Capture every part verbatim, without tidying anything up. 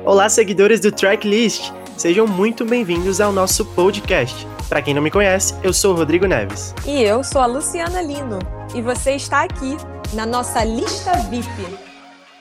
Olá, seguidores do Tracklist! Sejam muito bem-vindos ao nosso podcast. Para quem não me conhece, eu sou o Rodrigo Neves. E eu sou a Luciana Lino. E você está aqui na nossa lista V I P.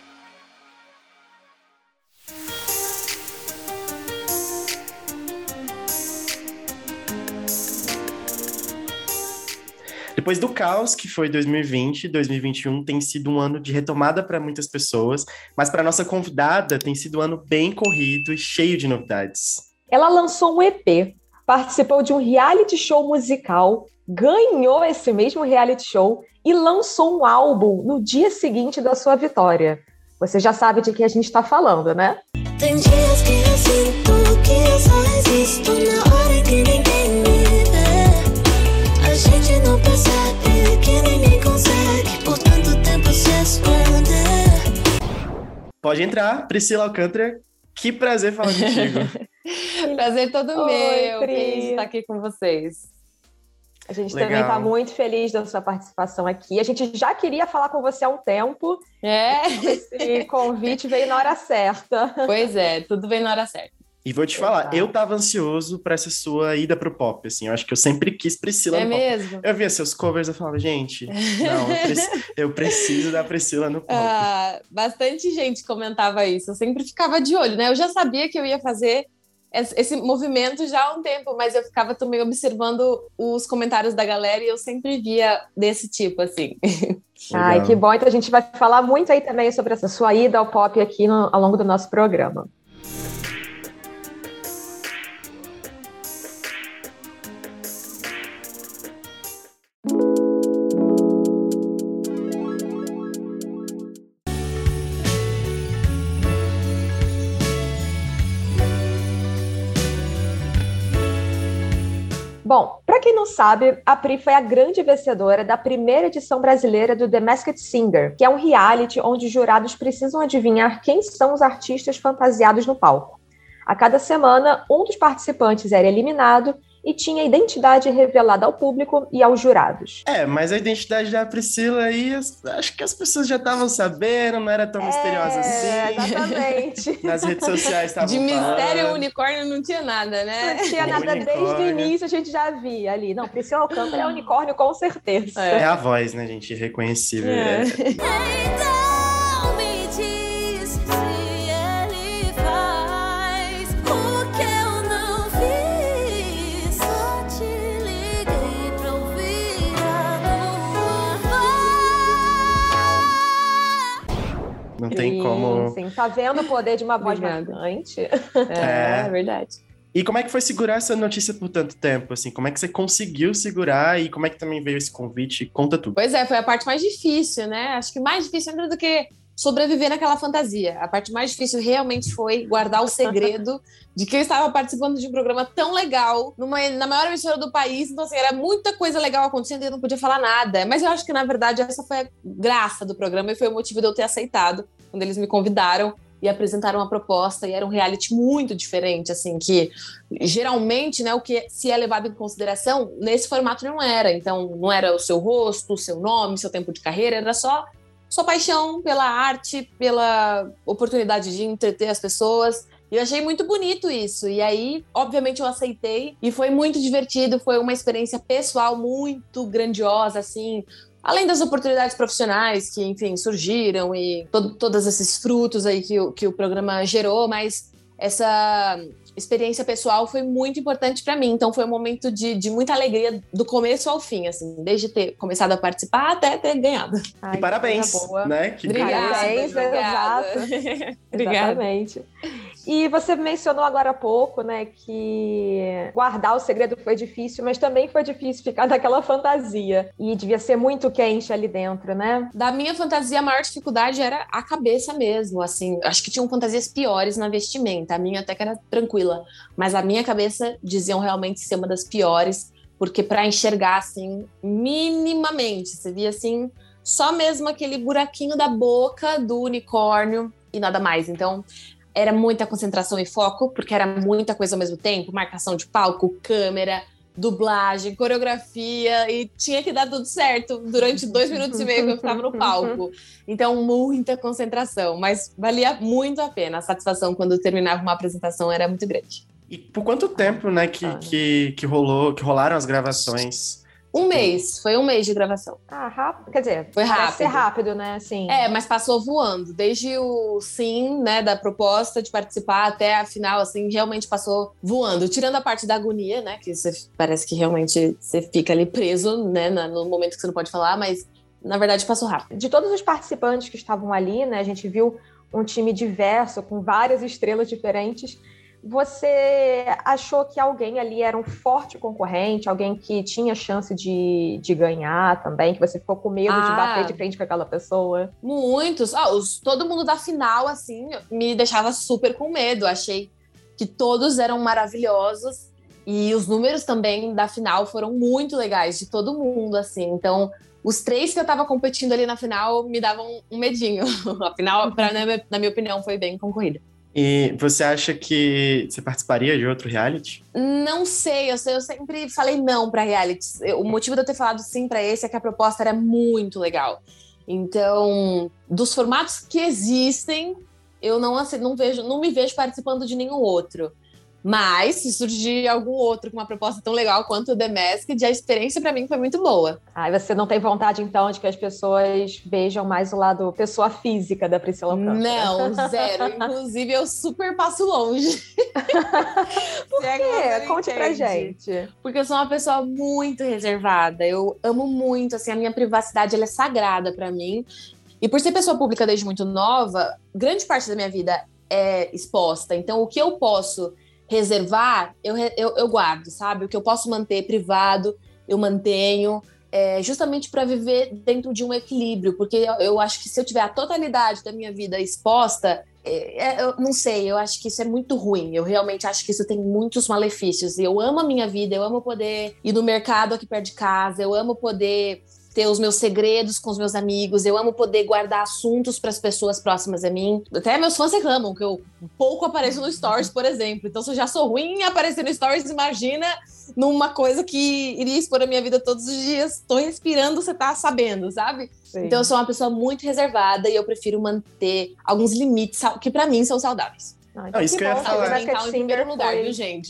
Depois do caos que foi dois mil e vinte, dois mil e vinte e um tem sido um ano de retomada para muitas pessoas, mas para nossa convidada tem sido um ano bem corrido e cheio de novidades. Ela lançou um E P, participou de um reality show musical, ganhou esse mesmo reality show e lançou um álbum no dia seguinte da sua vitória. Você já sabe de que a gente está falando, né? Tem dias que eu sinto que eu só existo na hora que ninguém me vê. A gente não percebe que ninguém consegue por tanto tempo se esconder. Pode entrar, Priscila Alcântara. Que prazer falar contigo. Prazer todo Oi, meu, Pri. feliz de estar aqui com vocês. A gente Legal. também está muito feliz da sua participação aqui. A gente já queria falar com você há um tempo. É? Esse convite veio na hora certa. Pois é, tudo vem na hora certa. E vou te falar, Exato. eu tava ansioso para essa sua ida pro pop, assim. Eu acho que eu sempre quis Priscila É no pop. mesmo? Eu via seus covers, eu falava, gente, não, eu, preci- eu preciso da Priscila no pop. Ah, bastante gente comentava isso, eu sempre ficava de olho, né? Eu já sabia que eu ia fazer esse esse movimento já há um tempo, mas eu ficava também observando os comentários da galera e eu sempre via desse tipo, assim. Ai, Legal. que bom. Então a gente vai falar muito aí também sobre essa sua ida ao pop aqui no- ao longo do nosso programa. Bom, para quem não sabe, a Pri foi a grande vencedora da primeira edição brasileira do The Masked Singer, que é um reality onde os jurados precisam adivinhar quem são os artistas fantasiados no palco. A cada semana, um dos participantes era eliminado e tinha a identidade revelada ao público e aos jurados. É, mas a identidade da Priscila aí, as- acho que as pessoas já estavam sabendo, não era tão misteriosa É, assim. exatamente. Nas redes sociais estavam De mistério falando. unicórnio não tinha nada, né? Não tinha nada desde o Unicórnio. início, a gente já via ali. Não, Priscila Alcântara é unicórnio com certeza. É a voz, né, gente? Irreconhecível. É. É. Então me diz se ele faz o que eu não fiz. Só te liguei pra ouvir a tua voz. Não tem Sim, como. sim. Tá vendo o poder de uma voz Obrigada. marcante? É, É. é verdade. E como é que foi segurar essa notícia por tanto tempo? Assim, como é que você conseguiu segurar e como é que também veio esse convite? Conta tudo. Pois é, foi a parte mais difícil, né? Acho que mais difícil ainda do que sobreviver naquela fantasia. A parte mais difícil realmente foi guardar o segredo de que eu estava participando de um programa tão legal, numa, na maior emissora do país. Então, assim, era muita coisa legal acontecendo e eu não podia falar nada. Mas eu acho que, na verdade, essa foi a graça do programa e foi o motivo de eu ter aceitado quando eles me convidaram e apresentaram uma proposta, e era um reality muito diferente, assim, que geralmente, né, o que se é levado em consideração, nesse formato não era. Então, não era o seu rosto, o seu nome, seu tempo de carreira, era só sua paixão pela arte, pela oportunidade de entreter as pessoas. E eu achei muito bonito isso. E aí, obviamente, eu aceitei. E foi muito divertido, foi uma experiência pessoal muito grandiosa, assim. Além das oportunidades profissionais que, enfim, surgiram e to- todos esses frutos aí que o, que o programa gerou, mas essa experiência pessoal foi muito importante para mim. Então foi um momento de, de muita alegria do começo ao fim, assim, desde ter começado a participar até ter ganhado. Ai, E que parabéns, coisa boa. né? Que Obrigada. Parabéns, obrigada. Obrigada. Exatamente. E você mencionou agora há pouco, né, que guardar o segredo foi difícil, mas também foi difícil ficar naquela fantasia. E devia ser muito quente ali dentro, né? Da minha fantasia, a maior dificuldade era a cabeça mesmo, assim. Acho que tinham fantasias piores na vestimenta. A minha até que era tranquila. Mas a minha cabeça diziam realmente ser uma das piores, porque para enxergar, assim, minimamente, você via, assim, só mesmo aquele buraquinho da boca do unicórnio e nada mais. Então, era muita concentração e foco, porque era muita coisa ao mesmo tempo, marcação de palco, câmera, dublagem, coreografia, e tinha que dar tudo certo durante dois minutos e meio que eu ficava no palco. Então, muita concentração, mas valia muito a pena. A satisfação quando terminava uma apresentação era muito grande. E por quanto tempo, né, que, Ah. que, que rolou, que rolaram as gravações? Um mês, foi um mês de gravação. Ah, rápido. Quer dizer, Foi parece rápido. ser rápido, né? Assim. É, mas passou voando. Desde o sim, né, da proposta de participar até a final, assim, realmente passou voando. Tirando a parte da agonia, né, que você, parece que realmente você fica ali preso, né, na- no momento que você não pode falar, mas na verdade passou rápido. De todos os participantes que estavam ali, né? A gente viu um time diverso, com várias estrelas diferentes. Você achou que alguém ali era um forte concorrente, alguém que tinha chance de, de ganhar também, que você ficou com medo de Ah. bater de frente com aquela pessoa? Muitos. Ah, os, todo mundo da final, assim, me deixava super com medo. Achei que todos eram maravilhosos. E os números também da final foram muito legais, de todo mundo, assim. Então, os três que eu tava competindo ali na final me davam um medinho. A final, pra, na, minha, na minha opinião, foi bem concorrida. E você acha que você participaria de outro reality? Não sei, eu, sei, eu sempre falei não pra realities. Eu- O motivo de eu ter falado sim pra esse é que a proposta era muito legal. Então, dos formatos que existem, eu não, assi- não, vejo, não me vejo participando de nenhum outro. Mas, se surgir algum outro com uma proposta tão legal quanto o The Masked, a experiência pra mim foi muito boa. Aí você não tem vontade, então, de que as pessoas vejam mais o lado pessoa física da Priscila Alcântara? Não, zero. Inclusive, eu super passo longe. Por É, conte pra gente. Porque eu sou uma pessoa muito reservada. Eu amo muito, assim, a minha privacidade ela é sagrada pra mim. E por ser pessoa pública desde muito nova, grande parte da minha vida é exposta. Então, o que eu posso reservar, eu, re- eu, eu guardo, sabe? O que eu posso manter privado, eu mantenho, é, justamente para viver dentro de um equilíbrio. Porque eu, eu acho que se eu tiver a totalidade da minha vida exposta, é, é, eu não sei, eu acho que isso é muito ruim. Eu realmente acho que isso tem muitos malefícios. E eu amo a minha vida, eu amo poder ir no mercado aqui perto de casa, eu amo poder ter os meus segredos com os meus amigos, eu amo poder guardar assuntos para as pessoas próximas a mim. Até meus fãs reclamam que eu pouco apareço no Stories, por exemplo. Então, se eu já sou ruim em aparecer no Stories, imagina numa coisa que iria expor a minha vida todos os dias. Tô respirando, você tá sabendo, sabe? Sim. Então, eu sou uma pessoa muito reservada e eu prefiro manter alguns limites sal- que para mim são saudáveis. Ah, Não, isso que que eu ia bom, falar. o Masked Mental em Singer primeiro lugar, foi- viu, gente?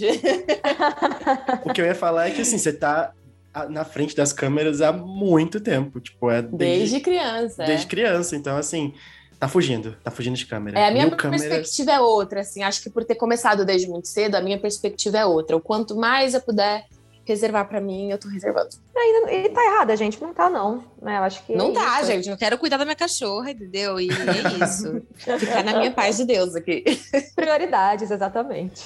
O que eu ia falar é que, assim, você tá a- na frente das câmeras há muito tempo. Tipo, é Desde desde, criança. é. desde criança. Então, assim, tá fugindo. Tá fugindo de câmera. É, a minha Mil câmeras. perspectiva é outra, assim, acho que por ter começado desde muito cedo, a minha perspectiva é outra. O quanto mais eu puder reservar pra mim, eu tô reservando. E tá errada, gente. Não tá, não. Né? Eu acho que Não é tá, isso. gente, eu quero cuidar da minha cachorra, entendeu? E é isso. Ficar na minha paz de Deus aqui. Prioridades, exatamente.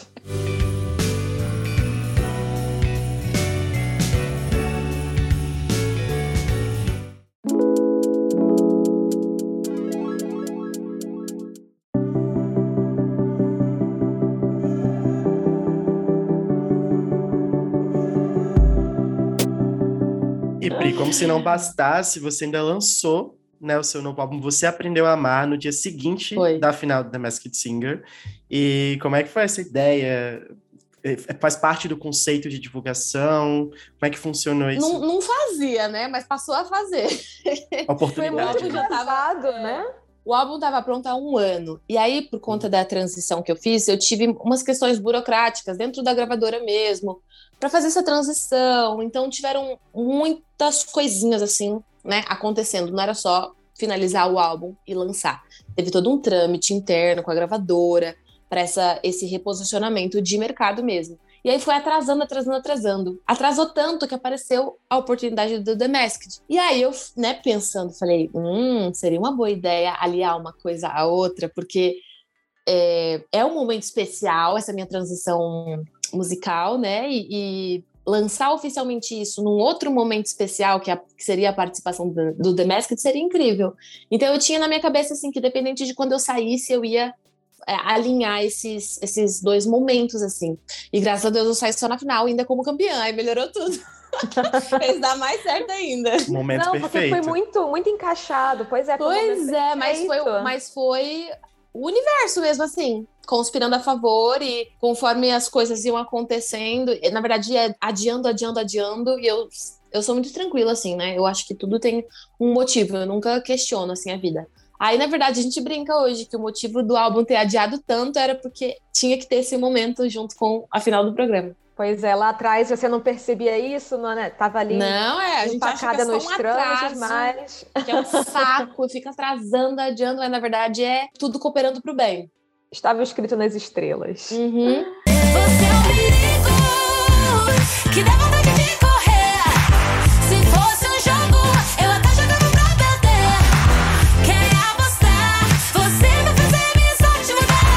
E Pri, como se não bastasse, você ainda lançou, né, o seu novo álbum Você Aprendeu a Amar no dia seguinte Foi. da final do The Masked Singer. E como é que foi essa ideia? É, Faz parte do conceito de divulgação? Como é que funcionou isso? Não, não fazia, né? Mas passou a fazer. A oportunidade. Foi muito né? já tava- Engraçado, né? O álbum estava pronto há um ano. E aí, por conta da transição que eu fiz, eu tive umas questões burocráticas dentro da gravadora mesmo, para fazer essa transição. Então, tiveram muitas coisinhas assim, né, acontecendo. Não era só finalizar o álbum e lançar. Teve todo um trâmite interno com a gravadora para esse reposicionamento de mercado mesmo. E aí foi atrasando, atrasando, atrasando. Atrasou tanto que apareceu a oportunidade do The Masked. E aí eu, né, pensando, falei, hum, seria uma boa ideia aliar uma coisa à outra, porque é, é um momento especial, essa minha transição musical, né, e, e lançar oficialmente isso num outro momento especial, que, a, que seria a participação do, do The Masked, seria incrível. Então eu tinha na minha cabeça, assim, que dependente de quando eu saísse, eu ia É, alinhar esses, esses dois momentos, assim. E graças a Deus eu saí só na final, ainda como campeã, aí melhorou tudo. Fez dar mais certo ainda. Momento Não, porque perfeito. foi muito, muito encaixado. Pois é, foi um Pois momento é, mas foi, perfeito. mas foi o universo mesmo, assim, conspirando a favor e conforme as coisas iam acontecendo, na verdade, é adiando, adiando, adiando, e eu, eu sou muito tranquila, assim, né? Eu acho que tudo tem um motivo, eu nunca questiono, assim, a vida. Aí, na verdade, a gente brinca hoje que o motivo do álbum ter adiado tanto era porque tinha que ter esse momento junto com a final do programa. Pois é, lá atrás você não percebia isso, não, né? Tava ali Não, é, a gente acha que é só nos um trâmites, atraso, mas... que é um saco, e fica atrasando, adiando, mas na verdade é tudo cooperando pro bem. Estava escrito nas estrelas. Uhum. Você é um perigo que dá vontade de correr. Se fosse um jogo, eu até jogava pra perder. Quer apostar? Você vai fazer minha sorte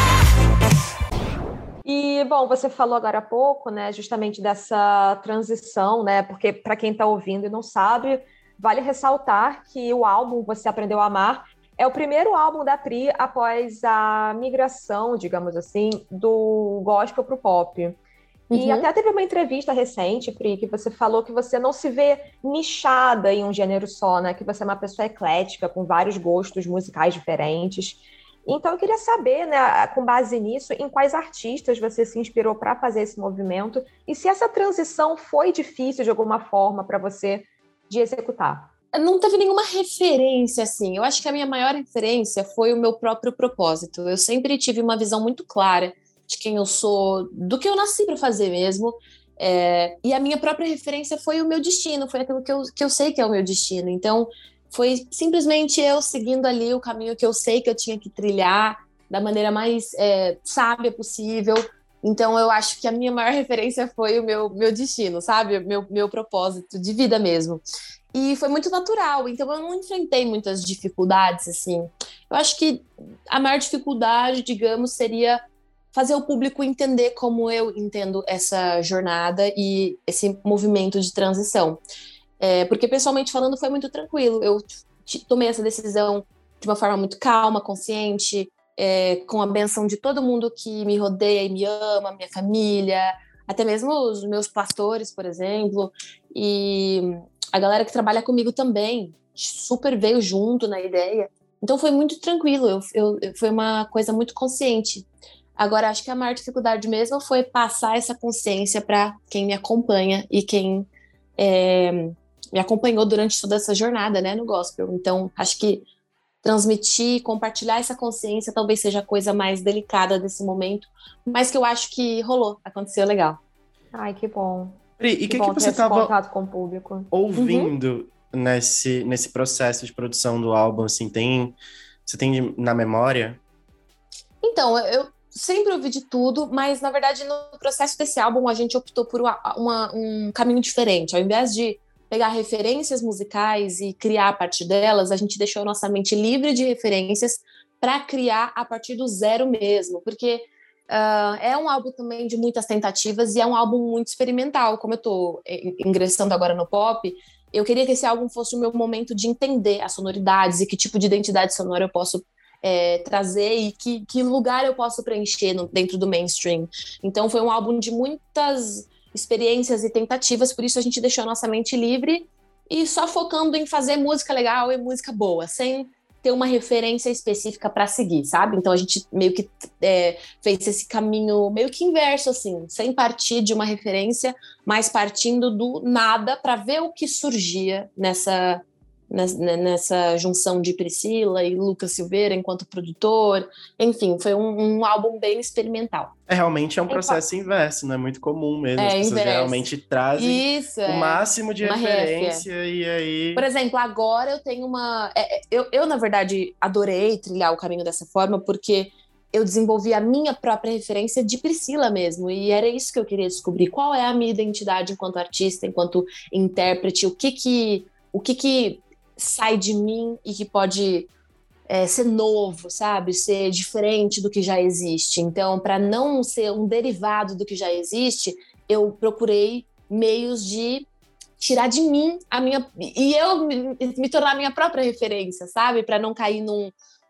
mudar. E, bom, você falou agora há pouco, né, justamente dessa transição, né, porque para quem está ouvindo e não sabe, vale ressaltar que o álbum Você Aprendeu a Amar é o primeiro álbum da Pri após a migração, digamos assim, do gospel para o pop. E Uhum. até teve uma entrevista recente, Pri, que você falou que você não se vê nichada em um gênero só, né? Que você é uma pessoa eclética, com vários gostos musicais diferentes. Então, eu queria saber, né, com base nisso, em quais artistas você se inspirou para fazer esse movimento e se essa transição foi difícil de alguma forma para você de executar. Não teve nenhuma referência, assim. Eu acho que a minha maior referência foi o meu próprio propósito. Eu sempre tive uma visão muito clara de quem eu sou, do que eu nasci para fazer mesmo. É, e a minha própria referência foi o meu destino, foi aquilo que eu, que eu sei que é o meu destino. Então, foi simplesmente eu seguindo ali o caminho que eu sei que eu tinha que trilhar da maneira mais é, sábia possível. Então, eu acho que a minha maior referência foi o meu, meu destino, sabe? Meu, meu propósito de vida mesmo. E foi muito natural, então eu não enfrentei muitas dificuldades, assim. Eu acho que a maior dificuldade, digamos, seria fazer o público entender como eu entendo essa jornada e esse movimento de transição. É, porque, pessoalmente falando, foi muito tranquilo. Eu tomei essa decisão de uma forma muito calma, consciente, é, com a benção de todo mundo que me rodeia e me ama, minha família, até mesmo os meus pastores, por exemplo, e a galera que trabalha comigo também super veio junto na ideia. Então foi muito tranquilo, eu, eu, foi uma coisa muito consciente. Agora, acho que a maior dificuldade mesmo foi passar essa consciência para quem me acompanha e quem é, me acompanhou durante toda essa jornada, né, no gospel. Então, acho que transmitir, compartilhar essa consciência talvez seja a coisa mais delicada desse momento, mas que eu acho que rolou, aconteceu legal. Ai, que bom. Pri, e o que, que você estava estava com o público. ouvindo uhum. nesse, nesse processo de produção do álbum? Assim, tem, você tem na memória? Então, eu sempre ouvi de tudo, mas na verdade no processo desse álbum a gente optou por uma, uma, um caminho diferente. Ao invés de pegar referências musicais e criar a partir delas, a gente deixou a nossa mente livre de referências para criar a partir do zero mesmo, porque Uh, é um álbum também de muitas tentativas e é um álbum muito experimental. Como eu tô ingressando agora no pop, eu queria que esse álbum fosse o meu momento de entender as sonoridades e que tipo de identidade sonora eu posso é, trazer e que, que lugar eu posso preencher no, dentro do mainstream. Então foi um álbum de muitas experiências e tentativas, por isso a gente deixou a nossa mente livre e só focando em fazer música legal e música boa, sem ter uma referência específica para seguir, sabe? Então a gente meio que é, fez esse caminho meio que inverso, assim, sem partir de uma referência, mas partindo do nada para ver o que surgia nessa, nessa, nessa junção de Priscila e Lucas Silveira enquanto produtor. Enfim, foi um, um álbum bem experimental. É, realmente é um processo então, inverso, não é muito comum mesmo. É, As pessoas inverso. Geralmente trazem Isso, o é. máximo de uma referência réfia. E aí... Por exemplo, agora eu tenho uma... É, eu, eu, na verdade, adorei trilhar o caminho dessa forma, porque eu desenvolvi a minha própria referência de Priscila mesmo, e era isso que eu queria descobrir. Qual é a minha identidade enquanto artista, enquanto intérprete, o que que, o que, que sai de mim e que pode... É, ser novo, sabe? Ser diferente do que já existe. Então, para não ser um derivado do que já existe, eu procurei meios de tirar de mim a minha... E eu me, me tornar a minha própria referência, sabe? Para não cair num,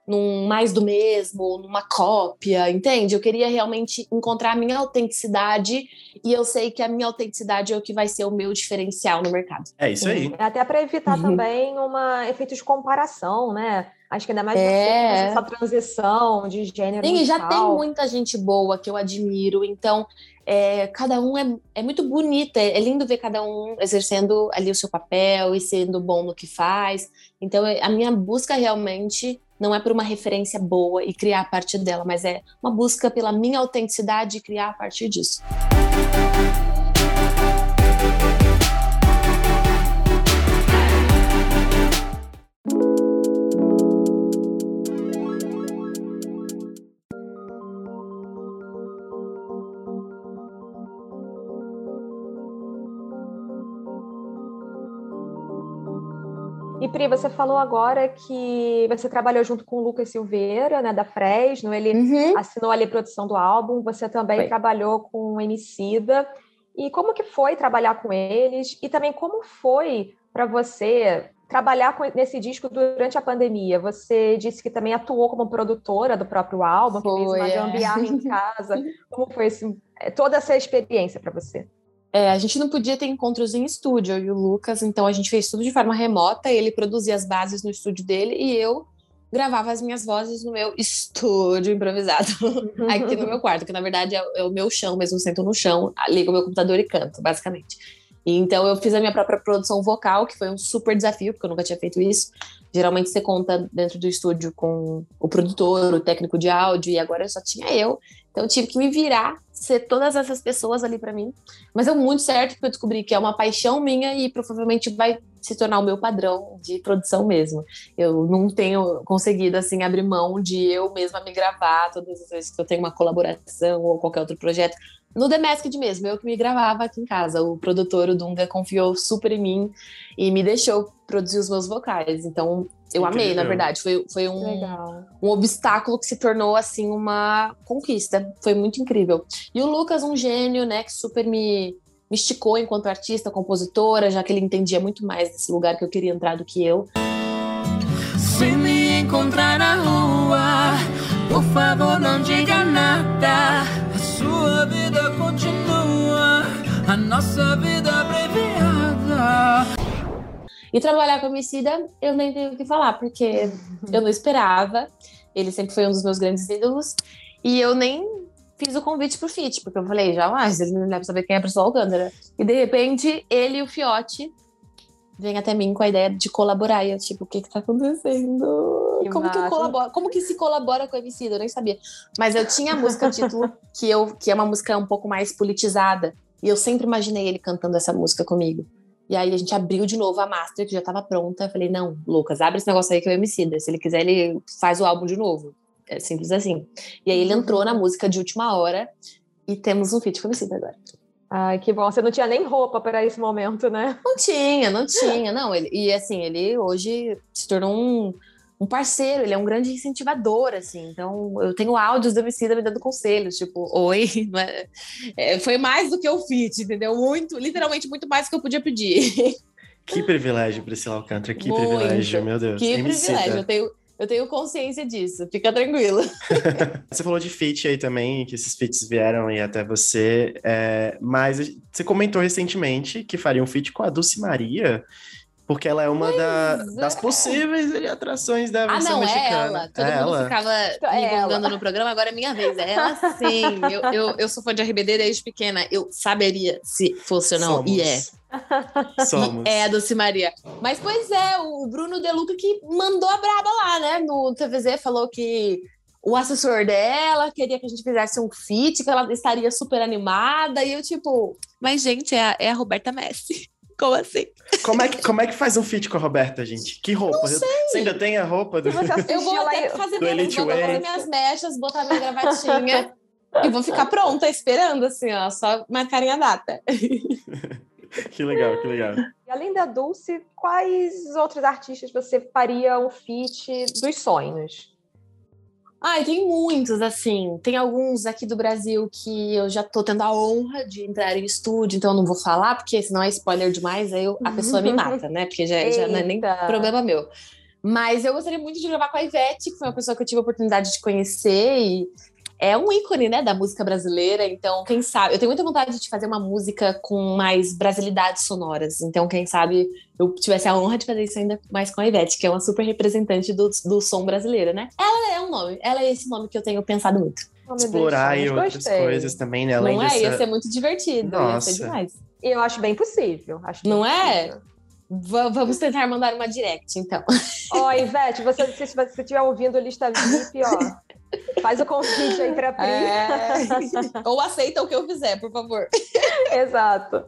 num mais do mesmo, numa cópia, entende? Eu queria realmente encontrar a minha autenticidade e eu sei que a minha autenticidade é o que vai ser o meu diferencial no mercado. É isso aí. Até para evitar Uhum. também um efeito de comparação, né? Acho que ainda mais É. essa transição de gênero Sim, e já musical. tem muita gente boa que eu admiro, então é, cada um é, é muito bonito, é, é lindo ver cada um exercendo ali o seu papel e sendo bom no que faz. Então a minha busca realmente não é por uma referência boa e criar a partir dela, mas é uma busca pela minha autenticidade e criar a partir disso. E Pri, você falou agora que você trabalhou junto com o Lucas Silveira, né, da Fresno, ele Uhum. assinou ali a produção do álbum, você também Foi. trabalhou com o Emicida. E como que foi trabalhar com eles? E também como foi para você trabalhar com, nesse disco durante a pandemia? Você disse que também atuou como produtora do próprio álbum, que fez Foi, uma é. gambiarra em casa. Como foi esse, toda essa experiência para você? É, a gente não podia ter encontros em estúdio, eu e o Lucas, então a gente fez tudo de forma remota, ele produzia as bases no estúdio dele e eu gravava as minhas vozes no meu estúdio improvisado, aqui no meu quarto, que na verdade é, é o meu chão mesmo, eu sento no chão, ligo o meu computador e canto, basicamente. E então eu fiz a minha própria produção vocal, que foi um super desafio, porque eu nunca tinha feito isso. Geralmente você conta dentro do estúdio com o produtor, o técnico de áudio, e agora só tinha eu. Então eu tive que me virar, ser todas essas pessoas ali pra mim. Mas deu muito certo, porque eu descobri que é uma paixão minha e provavelmente vai se tornar o meu padrão de produção mesmo. Eu não tenho conseguido, assim, abrir mão de eu mesma me gravar todas as vezes que eu tenho uma colaboração ou qualquer outro projeto. No The Masked mesmo, eu que me gravava aqui em casa. O produtor, o Dunga, confiou super em mim e me deixou produzir os meus vocais. Então, eu amei, na verdade. Foi, foi um, um obstáculo que se tornou, assim, uma conquista. Foi muito incrível. E o Lucas, um gênio, né, que super me, me esticou enquanto artista, compositora, já que ele entendia muito mais desse lugar que eu queria entrar do que eu. Se me encontrar na rua, por favor, não diga nada. A sua vida continua, a nossa vida abreviada. E trabalhar com o Emicida, eu nem tenho o que falar, porque eu não esperava. Ele sempre foi um dos meus grandes ídolos. E eu nem fiz o convite pro feat, porque eu falei, jamais, ele não deve saber quem é a Priscila Alcântara. E de repente, ele e o Fiote vêm até mim com a ideia de colaborar. E eu, tipo, o que que tá acontecendo? Que Como que eu colaboro? Como que se colabora com o Emicida? Eu nem sabia. Mas eu tinha a música título, que, eu, que é uma música um pouco mais politizada. E eu sempre imaginei ele cantando essa música comigo. E aí a gente abriu de novo a master, que já tava pronta. Eu falei, não, Lucas, abre esse negócio aí que é o Emicida. Se ele quiser, ele faz o álbum de novo. É simples assim. E aí ele entrou na música de última hora e temos um feat com o Emicida agora. Ai, que bom. Você não tinha nem roupa para esse momento, né? Não tinha, não tinha. Não, ele, e assim, ele hoje se tornou um, um parceiro, ele é um grande incentivador, assim. Então, eu tenho áudios do Emicida me dando conselhos, tipo, oi. É, foi mais do que o feat, entendeu? Muito, literalmente muito mais do que eu podia pedir. Que privilégio, Priscila Alcântara, que Muito. privilégio, meu Deus. Que Emicida. privilégio, eu tenho, eu tenho consciência disso, fica tranquilo. Você falou de feat aí também, que esses feats vieram aí até você, é, mas você comentou recentemente que faria um feat com a Dulce Maria, porque ela é uma da, é. das possíveis ali, atrações da Ah, versão não, mexicana. é ela. Todo é mundo ela. ficava É me gongando ela. no programa, agora é minha vez. É ela sim. Eu, eu, eu sou fã de R B D desde pequena. Eu saberia se fosse ou não. Somos. E é. Somos. É a Dulce Maria. Mas, pois é, o Bruno De Luca que mandou a braba lá, né? No T V Z, falou que o assessor dela queria que a gente fizesse um feat, que ela estaria super animada. E eu, tipo, mas, gente, é a, é a Roberta Messi. Como assim? Como é, que, como é que faz um feat com a Roberta, gente? Que roupa? Não sei. Você ainda tem a roupa do... Se você assistir Eu vou lá até em- fazer do minhas, Elite vou Way. fazer minhas mechas, botar minha gravatinha e vou ficar pronta, esperando, assim, ó, só marcarem a data. Que legal, que legal. E além da Dulce, quais outros artistas você faria um feat dos sonhos? Ai, tem muitos, assim. Tem alguns aqui do Brasil que eu já tô tendo a honra de entrar em estúdio, então eu não vou falar, porque senão é spoiler demais, aí eu- a pessoa me mata, né? Porque já, já não é nem Eita. problema meu. Mas eu gostaria muito de gravar com a Ivete, que foi uma pessoa que eu tive a oportunidade de conhecer e é um ícone, né, da música brasileira. Então, quem sabe... Eu tenho muita vontade de fazer uma música com mais brasilidades sonoras. Então, quem sabe eu tivesse a honra de fazer isso ainda mais com a Ivete, que é uma super representante do, do som brasileiro, né? Ela é um nome. Ela é esse nome que eu tenho pensado muito. Oh, Explorar aí Deus, outras gostei. coisas também, né? Não Além é? dessa... Ia ser muito divertido. Nossa. Ia ser demais. E eu acho bem possível. Acho Não bem é? possível. V- vamos tentar mandar uma direct, então. Ó, Ivete, você, se você estiver ouvindo lista V I P, ó, faz o convite aí pra Pri. É... Ou aceita o que eu fizer, por favor. Exato.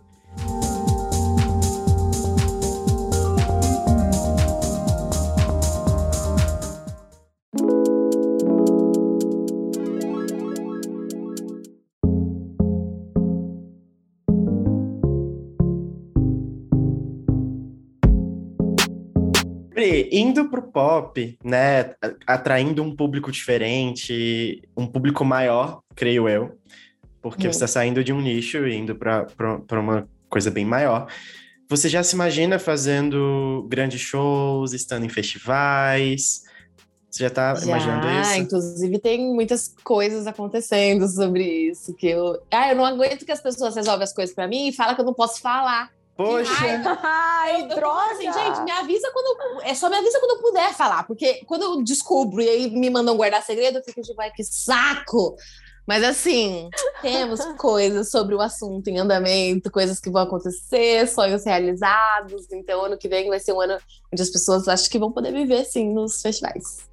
Pri, indo pro pop, né, atraindo um público diferente, um público maior, creio eu, porque Hum. você está saindo de um nicho e indo para uma coisa bem maior. Você já se imagina fazendo grandes shows, estando em festivais? Você já tá imaginando Já, isso? inclusive tem muitas coisas acontecendo sobre isso, que eu... Ah, eu não aguento que as pessoas resolvem as coisas pra mim e falam que eu não posso falar. Poxa! raiva. Ai, Eu, eu tô droga! falando assim, gente, me avisa quando... É só me avisa quando eu puder falar, porque quando eu descubro e aí me mandam guardar segredo, eu fico tipo, ai, que saco! Mas assim, temos coisas sobre o assunto em andamento, coisas que vão acontecer, sonhos realizados. Então, ano que vem vai ser um ano onde as pessoas acho que vão poder viver, sim, nos festivais.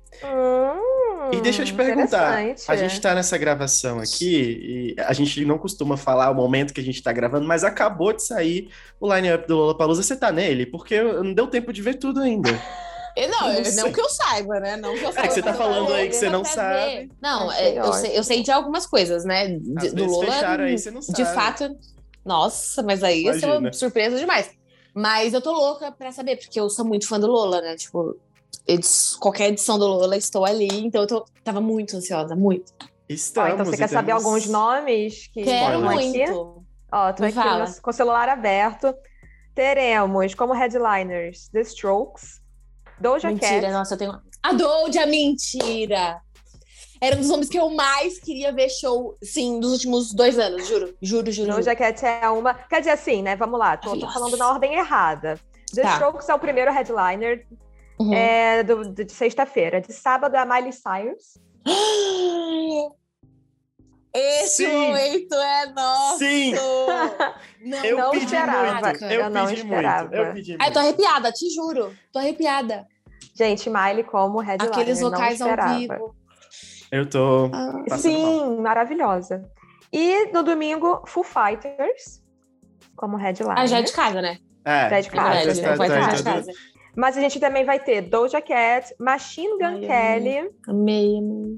Hum, E deixa eu te perguntar, interessante. a gente tá nessa gravação aqui e a gente não costuma falar o momento que a gente tá gravando, mas acabou de sair o line-up do Lollapalooza. Você tá nele? Porque eu- não deu tempo de ver tudo ainda. E não, Eu não eu- sei. não que eu saiba, né? Não que eu saiba. que você tá mas eu falando vou aí que você ver não até sabe. ver. Não, Achei é, eu, sei, eu sei de algumas coisas, né? De- Às do vezes Lola, fecharam aí, você não sabe. de fato. Nossa, mas aí ia ser uma Imagina. surpresa demais. Mas eu tô louca pra saber, porque eu sou muito fã do Lola, né? Tipo, edi- qualquer edição do Lola, estou ali. Então eu tô, tava muito ansiosa, muito. Ó, Estamos. então você e quer saber temos- alguns nomes que Quero estão aqui? muito. Ó, tô Me aqui fala. no- com o celular aberto. Teremos como headliners The Strokes, Doja Mentira, Cat. nossa, eu tenho. A Doja, mentira! Era um dos nomes que eu mais queria ver show, sim, dos últimos dois anos, juro. Juro, juro. juro. Doja Cat é uma. Quer dizer, assim, né? Vamos lá, tô, tô Maravilhosa. falando na ordem errada. The Tá. Strokes é o primeiro headliner Uhum. é, do, do- de sexta-feira. De sábado é a Miley Cyrus. Esse Sim. momento é nosso! Sim! Não, Eu não pedi esperava. muito. Eu, Eu não pedi esperava. muito. Eu pedi muito. Ai, tô arrepiada, te juro. Tô arrepiada. Gente, Miley como headliner. Aqueles não vocais ao esperava. vivo. Eu tô Ah, passando mal. Sim, maravilhosa. E no domingo, Foo Fighters como headliner. Ah, já é de casa, né? É, Já é de É casa, verdade, tá- não vai tá- estar tá- de casa. Mas a gente também vai ter Doja Cat, Machine Gun Ai, Kelly, Amei, amei.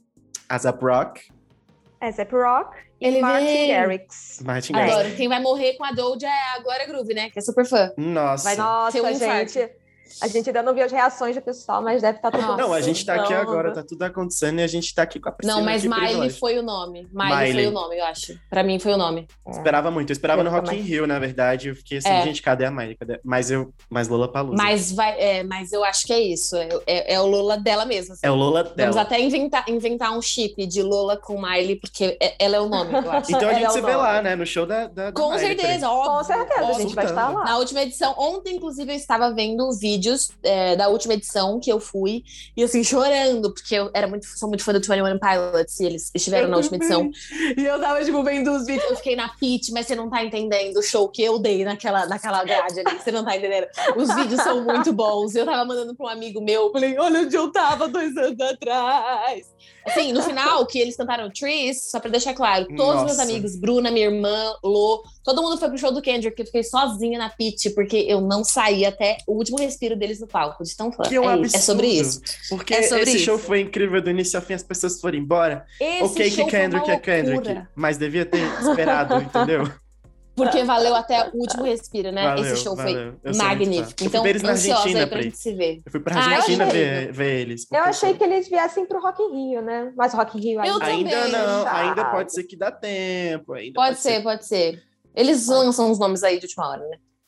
ASAP Rock, A$AP Rock e Ele Martin vem. Garrix. Martin Garrix. Adoro. Quem vai morrer com a Doja é a Glória Groove, né? Que é super fã. Nossa. Vai Nossa, Tem um infarto. gente. A gente ainda não viu as reações do pessoal, mas deve estar tudo Nossa. Não, a gente tá aqui Não, agora, tá tudo acontecendo e a gente tá aqui com a Priscila. Não, mas aqui, Miley privilégio. foi o nome. Miley, Miley. foi o nome, eu acho. Pra mim foi o nome. Esperava muito. Eu esperava Eu no Rock também. in Rio, na verdade. Eu fiquei assim, É. gente, cadê a Miley? Cadê? Mas eu, mas Lollapalooza. Mas, vai, é, mas eu acho que é isso. É, é- é o Lola dela mesmo. assim. É o Lola Vamos dela. até inventar, inventar um chip de Lola com Miley, porque é- ela é o nome, eu acho. Então a Ela gente é o se vê nome. lá, né? No show da, da, da Com Miley, certeza, Pri. óbvio. Com certeza, a óbvio. gente vai estar lá. Na última edição, ontem, inclusive, eu estava vendo vídeos é, da última edição que eu fui, e assim, chorando, porque eu era muito, sou muito fã do Twenty One Pilots, e eles estiveram Eu na última também. edição. E eu tava, tipo, vendo os vídeos, eu fiquei na pit, mas você não tá entendendo o show que eu dei naquela, naquela grade ali, você não tá entendendo. Os vídeos são muito bons. Eu tava mandando pra um amigo meu, falei, olha onde eu tava dois anos atrás. Assim, no final, que eles cantaram Trees, só pra deixar claro, todos os meus Nossa. amigos, Bruna, minha irmã, Lô, todo mundo foi pro show do Kendrick, eu fiquei sozinha na pit, porque eu não saí até o último respiro deles no palco, de tão fã. Que é um é, absurdo. é sobre isso. Porque É sobre esse show isso. foi incrível do início ao fim, as pessoas foram embora. Esse ok, show que foi Kendrick uma é Kendrick. loucura, Mas devia ter esperado, entendeu? porque valeu até o último respiro, né? Valeu, Esse show valeu. foi Eu sou muito fã. magnífico. Eu fui Então, ver eles na ansiosa Argentina, aí pra Pri. gente se ver. Eu fui pra Ah, eu Argentina achei. ver, ver eles. Eu porque achei foi- que eles viessem pro Rock in Rio, né? Mas Rock in Rio Eu ainda, Ainda também. não, Chato. ainda pode ser que dá tempo. Ainda Pode ser, pode ser. Eles lançam uns nomes aí de última hora, né?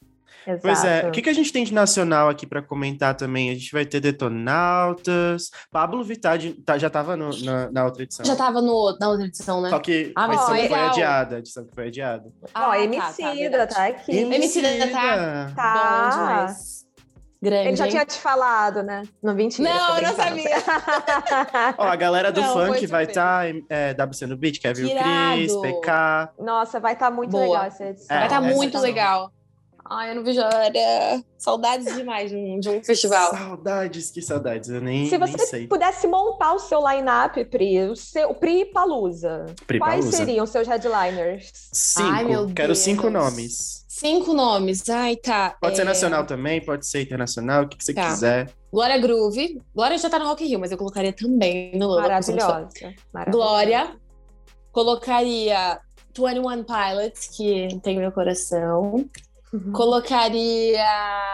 Exato. Pois é, o que, que a gente tem de nacional aqui pra comentar também? A gente vai ter Detonautas, Pablo Vittar de- tá- já tava no- na, na outra edição. Já tava no, na outra edição, né? Só que Ah, a mas edição ó, que foi legal. adiada, a edição que foi adiada. Ó, Ah, tá, Emicida, verdade. tá aqui. Emicida tá- Tá. Bom demais. Grande, Ele já hein? tinha te falado, né? Não, mentira. Não, tô eu não brincando. Ó, a galera do Não, foi funk vai surpresa. estar é, W C no Beat, Kevin Que Cris, irado. P K. Nossa, vai estar muito Boa. legal essa edição. É, Vai estar essa muito edição. legal. Ai, eu não vejo a hora. Saudades demais de um, de um festival. Saudades, que saudades, eu nem, Se nem você sei. pudesse montar o seu line-up, Pri, o seu o Pri Palusa, Pri quais Palusa. seriam os seus headliners? Cinco, Ai, meu quero Deus. cinco nomes. Cinco nomes. Ai, tá. Pode ser É, nacional também, pode ser internacional, o que, que você Tá. quiser. Glória Groove. Glória já tá no Rock in Rio, mas eu colocaria também no Lola. Maravilhosa. maravilhosa. Glória. Colocaria twenty one Pilots, que tem meu coração. Uhum. Colocaria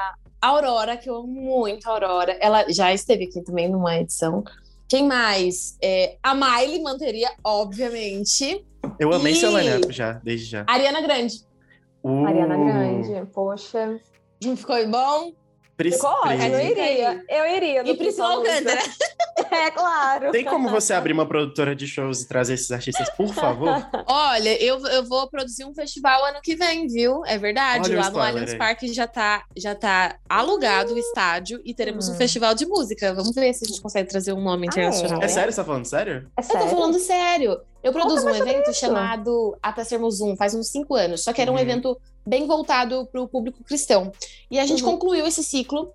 Aurora, que eu amo muito a Aurora. Ela já esteve aqui também numa edição. Quem mais? É, a Miley manteria, obviamente. Eu amei seu E- line-up já, desde já. Ariana Grande. Uh, Ariana Grande, poxa. Ficou bom? Pris- Ficou ótimo, Pris- eu iria. Eu iria. no E Priscila Pri Palusa. Alcântara. É, claro. Tem como você abrir uma produtora de shows e trazer esses artistas, por favor? Olha, eu, eu vou produzir um festival ano que vem, viu? É verdade. Olha o Lá no spoiler Allianz aí. Parque já tá, já tá alugado o estádio e teremos Hum. um festival de música. Vamos ver se a gente consegue trazer um nome Ah, internacional. É sério, você tá falando sério? É Eu tô sério? falando sério. Eu produzo Conta um mais sobre evento isso. chamado Até Sermos Um, faz uns cinco anos. Só que era um Uhum. evento bem voltado para o público cristão. E a gente Uhum. concluiu esse ciclo.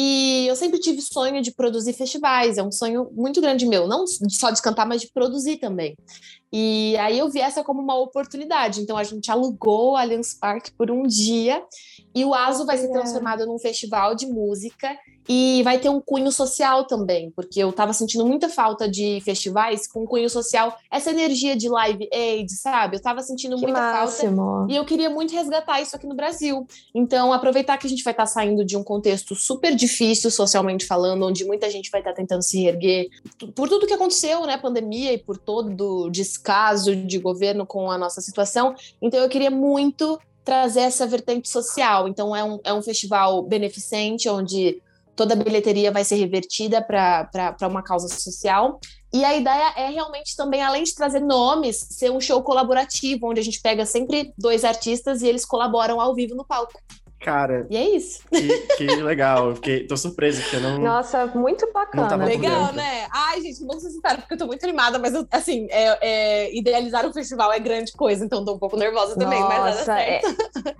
E eu sempre tive sonho de produzir festivais. É um sonho muito grande meu. Não só de cantar, mas de produzir também. E aí eu vi essa como uma oportunidade. Então a gente alugou o Allianz Parque por um dia. E o ASO vai ser Olha. transformado num festival de música. E vai ter um cunho social também, porque eu tava sentindo muita falta de festivais com cunho social, essa energia de Live Aid, sabe? Eu tava sentindo Que muita falta máximo. e eu queria muito resgatar isso aqui no Brasil. Então, aproveitar que a gente vai estar saindo de um contexto super difícil, socialmente falando, onde muita gente vai estar tentando se reerguer por tudo que aconteceu, né? Pandemia e por todo o descaso de governo com a nossa situação. Então, eu queria muito trazer essa vertente social. Então, é um, é um festival beneficente, onde toda a bilheteria vai ser revertida para uma causa social. E a ideia é realmente também, além de trazer nomes, ser um show colaborativo, onde a gente pega sempre dois artistas e eles colaboram ao vivo no palco. Cara, E é isso. que, que legal. Eu fiquei, tô surpreso, porque eu não. Nossa, muito bacana. Não tava por Legal, dentro. né? Ai, gente, não sei se espero, porque eu tô muito animada, mas, eu, assim, é, é, idealizar um festival é grande coisa, então tô um pouco nervosa também, mas nada Nossa, certo.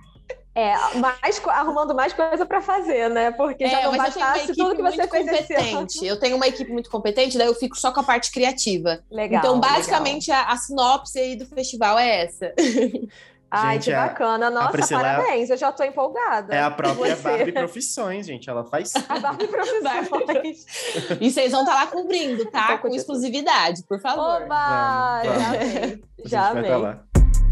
é, é mais, co- arrumando mais coisa pra fazer, né? Porque já É, não mas eu tenho uma bastasse equipe tudo que você muito fez esse ano. competente. Eu tenho uma equipe muito competente, daí eu fico só com a parte criativa. Legal. Então, basicamente, a, a sinopse aí do festival é essa. legal. Ai, Gente, que a- bacana. Nossa, Priscila é a- parabéns. Eu já tô empolgada. É a própria Você. Barbie Profissões, gente. Ela faz. A Barbie Profissões. E vocês vão estar lá cobrindo, Um tá? pouco Com de- exclusividade, por favor. Oba! Vamos, Já vamos. amei. A gente Já vai amei. estar lá.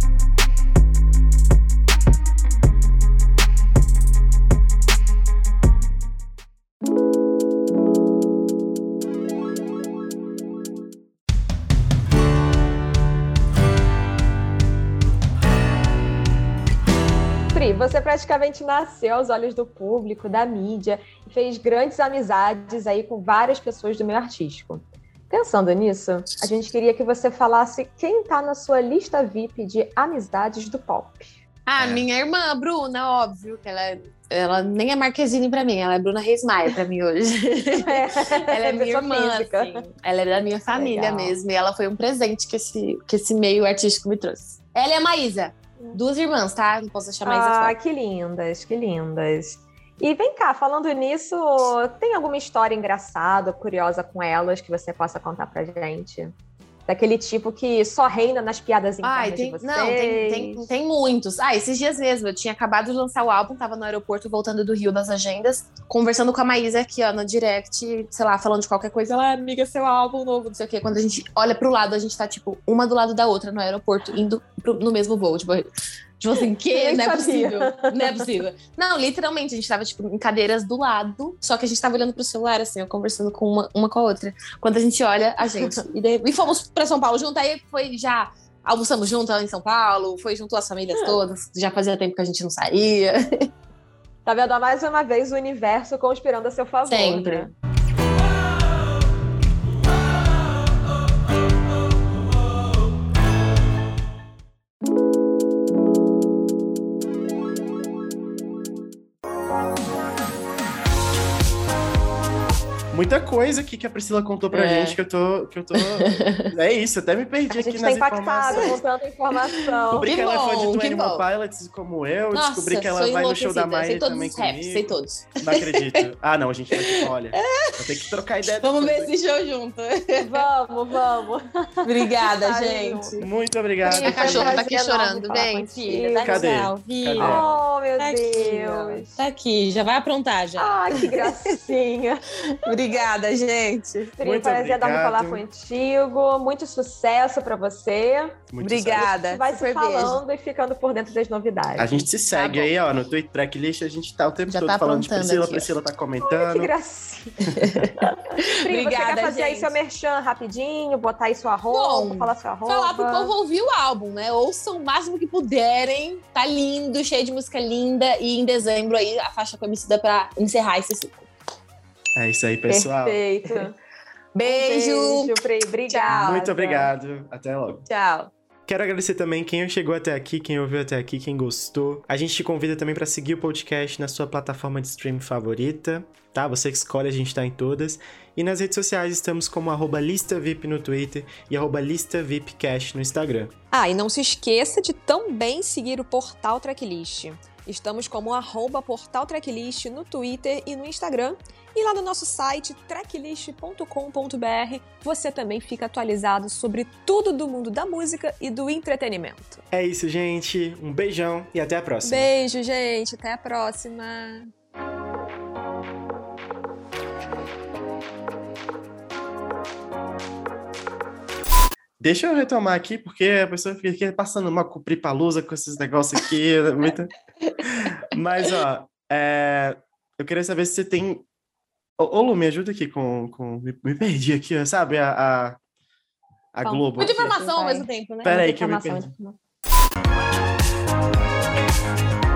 Pri, você praticamente nasceu aos olhos do público, da mídia, e fez grandes amizades aí com várias pessoas do meio artístico. Pensando nisso, a gente queria que você falasse quem tá na sua lista V I P de amizades do pop. Ah, É. minha irmã, Bruna, óbvio, que ela, é- ela nem é Marquezine pra mim, ela é Bruna Reis Maia pra mim hoje. Ela é minha Pessoa irmã, física. assim. Ela é da minha família Legal. mesmo, e ela foi um presente que esse, que esse meio artístico me trouxe. Ela e a Maísa, duas irmãs, tá? Não posso deixar a Maísa Ah, fora. que lindas, que lindas. E vem cá, falando nisso, tem alguma história engraçada, curiosa com elas que você possa contar pra gente? Daquele tipo que só reina nas piadas internas Ai, tem, de vocês. não, tem, tem, tem muitos. Ah, esses dias mesmo, eu tinha acabado de lançar o álbum, tava no aeroporto voltando do Rio das agendas, conversando com a Maísa aqui, ó, no direct, sei lá, falando de qualquer coisa. Ela, amiga, seu álbum novo, não sei o quê. Quando a gente olha pro lado, a gente tá, tipo, uma do lado da outra no aeroporto, indo pro- no mesmo voo, tipo, tipo assim, que? Nem Não é sabia. possível. Não é possível. Não, literalmente, a gente tava, tipo, em cadeiras do lado, só que a gente tava olhando pro celular, assim, ó, conversando com uma, uma com a outra. Quando a gente olha, a gente. E, de- e fomos pra São Paulo junto, aí foi já. Almoçamos junto lá em São Paulo, foi junto as famílias todas, já fazia tempo que a gente não saía. Tá vendo? Mais uma vez o universo conspirando a seu favor. Sempre. Né? Muita coisa aqui que a Priscila contou pra É. gente que eu tô. Que eu tô... é isso, até me perdi A aqui gente nas tá impactado informações. com tanta informação. Descobri Que que ela é fã bom, de que Animal bom. Pilots como eu. Nossa, Descobri que ela sou vai no show da enlouquecida. Sei Miley todos também os raps, comigo. sei todos. Não acredito. Ah, não, a gente vai ter. Olha, vou ter que trocar ideia. Vamos ver depois. esse show junto. Vamos, vamos. Obrigada, Ai, gente. Muito obrigado. Minha Foi um cachorra tá aqui prazer chorando. enorme falar Vem, contigo. filha. Dá Cadê? tchau, filha. Cadê? Oh, meu Tá aqui, ó. Deus. Tá aqui, já vai aprontar já. Ai, que gracinha. Obrigada, gente. Pri, Muito prazer enorme obrigado. falar contigo. Muito sucesso pra você. Muito Obrigada. Vai se Super falando e ficando por dentro das novidades. A gente se segue Tá bom. aí, ó, no Twitter Tracklist, a gente tá o tempo Já todo tá falando de aprontando Priscila, aqui, ó. Priscila tá Que comentando. gracinha. Pri, você Obrigada, quer fazer aí gente. seu merchan rapidinho, botar aí sua roupa, Bom, falar sua roupa? Falar pro povo ouvir o álbum, né? Ouçam o máximo que puderem. Tá lindo, cheio de música linda. E em dezembro aí, a faixa com a Emicida pra encerrar esse ciclo. É isso aí, pessoal. Perfeito. Beijo. Um beijo, Pri. Obrigada. Muito obrigado. Até logo. Tchau. Quero agradecer também quem chegou até aqui, quem ouviu até aqui, quem gostou. A gente te convida também para seguir o podcast na sua plataforma de streaming favorita, tá? Você que escolhe, a gente tá em todas. E nas redes sociais estamos como arroba ListaVip no Twitter e arroba ListaVipCast no Instagram. Ah, e não se esqueça de também seguir o Portal Tracklist. Estamos como arroba Portal Tracklist no Twitter e no Instagram. E lá no nosso site, tracklist ponto com ponto b r, você também fica atualizado sobre tudo do mundo da música e do entretenimento. É isso, gente. Um beijão e até a próxima. Beijo, gente. Até a próxima. Deixa eu retomar aqui, porque a pessoa fica aqui passando uma cupripalusa com esses negócios aqui. é muito- Mas, ó, é, eu queria saber se você tem... Ô, ô, Lu, me ajuda aqui com... com... Me, me perdi aqui, ó, sabe? A, a, a Bom, Globo. Muita aqui. informação ao Vai. mesmo tempo, né? Pera aí que eu me Informação, perdi. informação.